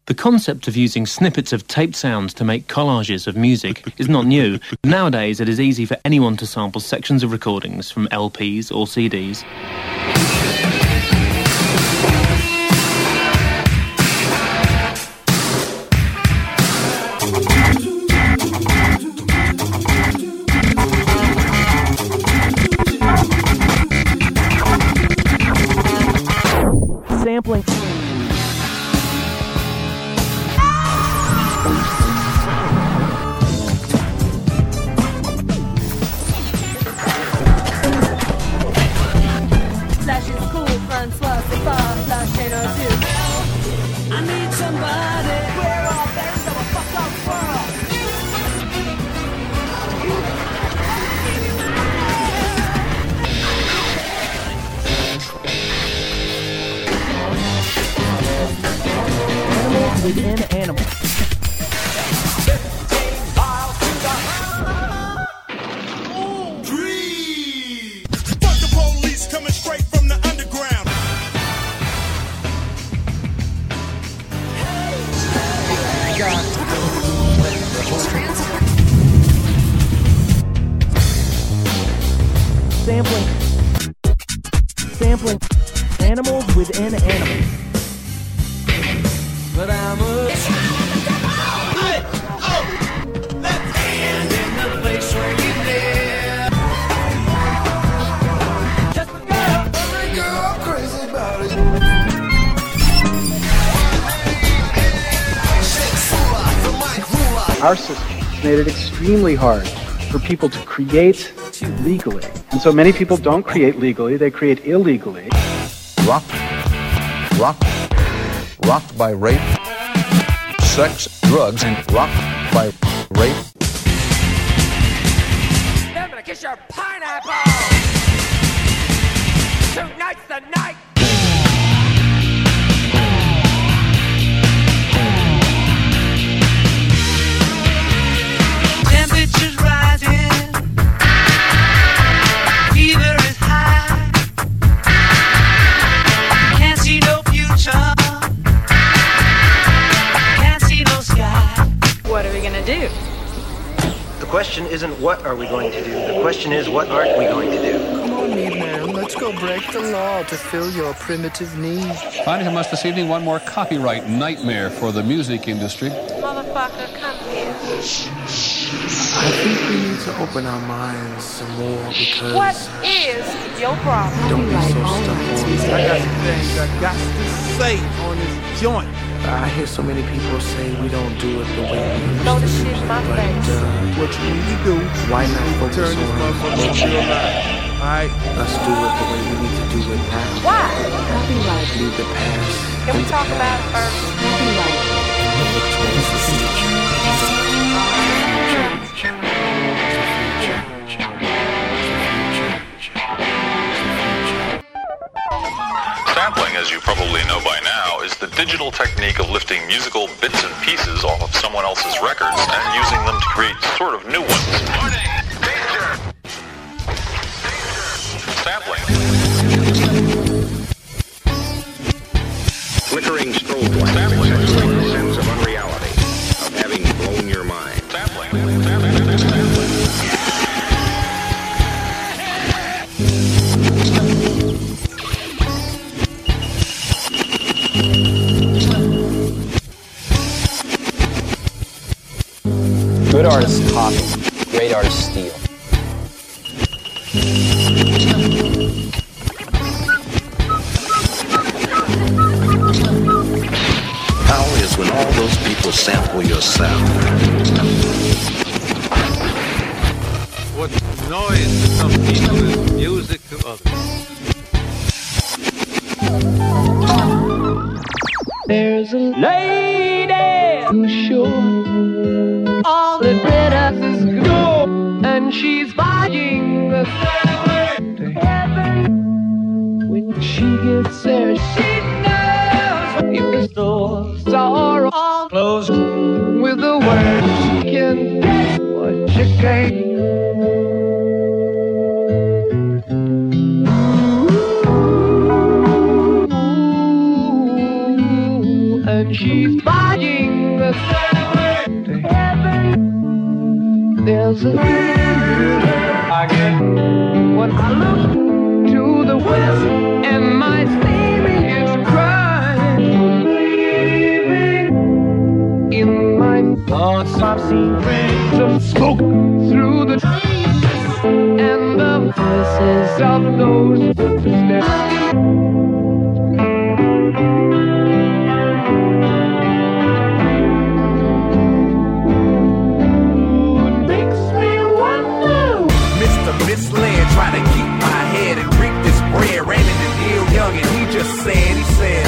The concept of using snippets of taped sounds to make collages of music is not new. Nowadays, it is easy for anyone to sample sections of recordings from LPs or CDs. Sampling. I need somebody. We're all fans of a fucked up world. Animals within animals. 15 miles to the Dream. Fuck the police coming straight from the underground. Sampling. Animals within animals. But I'm a hey, oh, let's stand in the place where you live. Just a girl, every girl crazy about it. Our system made it extremely hard for people to create legally. And so many people don't create legally, they create illegally. Rocked by rape, sex, drugs, and rocked by rape. I'm gonna kiss your pineapple. Tonight's the night. Temperatures rising. Fever is high. Can't see no future. Can't see no sky. What are we gonna do? The question isn't what are we going to do, the question is what aren't we going to do. Come on, man, let's go break the law to fill your primitive needs. Finding from us this evening one more copyright nightmare for the music industry. Motherfucker, come here. I think we need to open our minds some more because... What is your problem? Don't be so stuck on it. I got some things I got to say on this joint. I hear so many people say we don't do it the way we used Blow to. the shit in my face. What you need to do, Why not focus turn this on motherfucker to your life. Alright? let's do it the way we need to do it now. Why? Leave the past. Can we talk about it first? and look towards the future. Sampling, as you probably know by now, is the digital technique of lifting musical bits and pieces off of someone else's records and using them to create sort of new ones. Sampling. Flickering strobe lights accentuate the sense of unreality, of having blown your mind. Sampling. Good artists copy, great artists steal. How is when all those people sample your sound? What noise to some people is music to others. There's a lady who's sure all the glitters is good, and she's buying the stairway to heaven. When she gets there, she knows if the stores are all closed. With the words, she can get what she came. And she's flying the stairway to heaven. There's a feeling I get when I look to the west and my Stevie is crying. Leaving in my thoughts, I've seen rings of smoke through the trees and the voices of those footsteps. Misled, trying to keep my head and reap this bread. Ran into Neil Young and he just said, he said,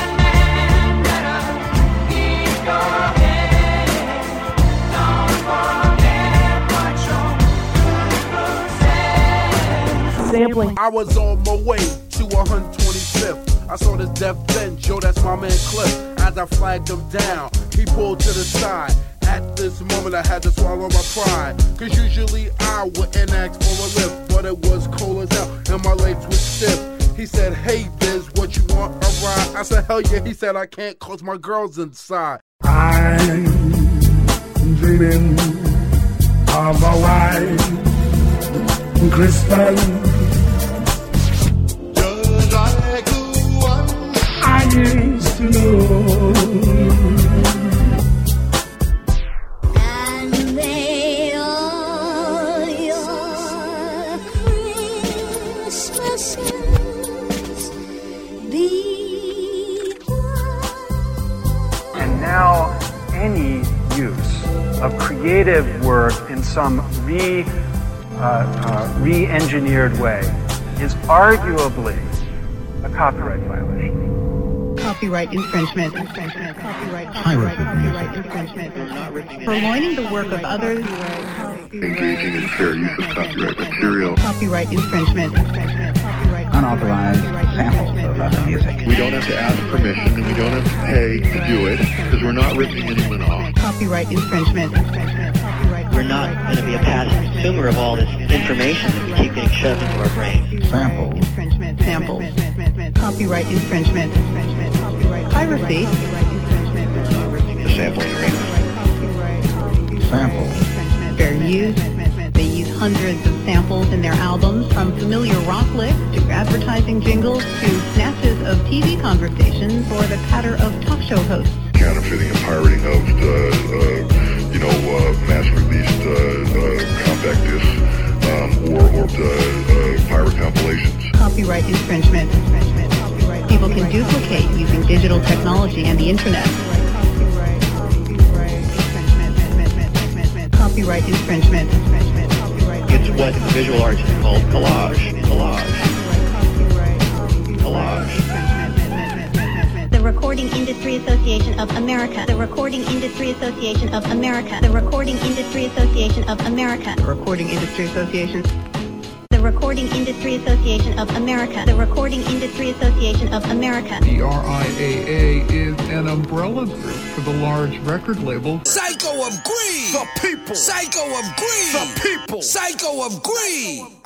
Sampling. I was on my way to 125th. I saw this death bench, yo, that's my man Cliff. As I flagged him down, he pulled to the side. At this moment I had to swallow my pride, cause usually I wouldn't ask for a lift, but it was cold as hell and my legs were stiff. He said, hey Biz, what you want, a ride? I said, hell yeah. He said, I can't cause my girl's inside. I'm dreaming of a white crystal. Just like the one I used to know. Now, any use of creative work in some re-engineered way is arguably a copyright violation. Copyright infringement. Copyright infringement. Purloining the work of others. Engaging in fair use of copyright material. Copyright infringement. Unauthorized samples of other music. We don't have to ask permission and we don't have to pay to do it because we're not ripping anyone off. Copyright infringement. We're not going to be a passive consumer of all this information that we keep getting shoved into our brain. Samples. Samples. Copyright infringement. Piracy. The sampling arena. Samples. Fair use. They use hundreds of samples in their albums, from familiar rock licks to advertising jingles to snatches of TV conversations or the patter of talk show hosts. Counterfeiting and pirating of mass-released compact discs or pirate compilations. Copyright infringement. People can duplicate using digital technology and the internet. Copyright infringement. It's what in the visual arts is called collage. The Recording Industry Association of America. The Recording Industry Association of America. The Recording Industry Association of America. The Recording Industry Association. The Recording Industry Association of America. The Recording Industry Association of America. The RIAA is an umbrella group for the large record label. Psycho of Greed! The people! Psycho of Greed! The people! Psycho of Greed!